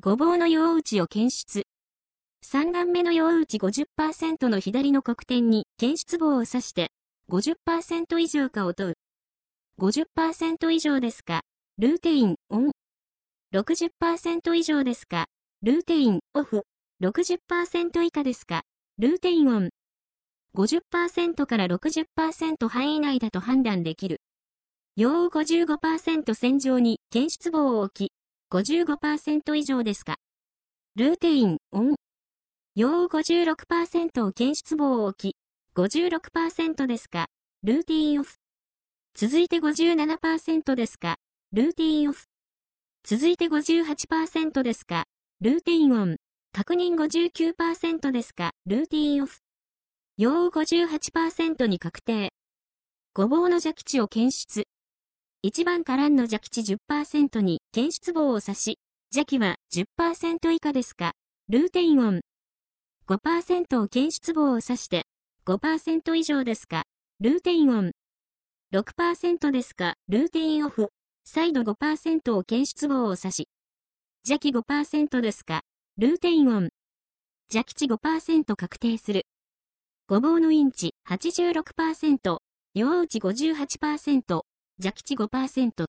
ごぼうの陽打ちを検出。3段目の陽打ち 50% の左の黒点に検出棒を刺して、50% 以上かを問う。50% 以上ですか、ルーテイン、オン。60% 以上ですか、ルーテイン、オフ。60% 以下ですか、ルーテインオン。50% から 60% 範囲内だと判断できる。陽を 55% 線上に検出棒を置き、55% 以上ですか。ルーテイン、オン。陽を 56% を検出棒を置き、56% ですか。ルーティーンオフ。続いて 57% ですか。ルーティーンオフ。続いて 58% ですか。ルーティーンオン。確認 59% ですか。ルーティーンオフ。陽を 58% に確定。ごぼうの邪気値を検出。1番からんの邪気値 10% に検出棒を刺し、邪気は 10% 以下ですか。ルーテインオン。5% を検出棒を刺して、5% 以上ですか。ルーテインオン。6% ですか。ルーテインオフ。再度 5% を検出棒を刺し。邪気 5% ですか。ルーテインオン。邪気値 5% 確定する。ごぼうのインチ 86%、陽打ち 58%、邪気値 5%。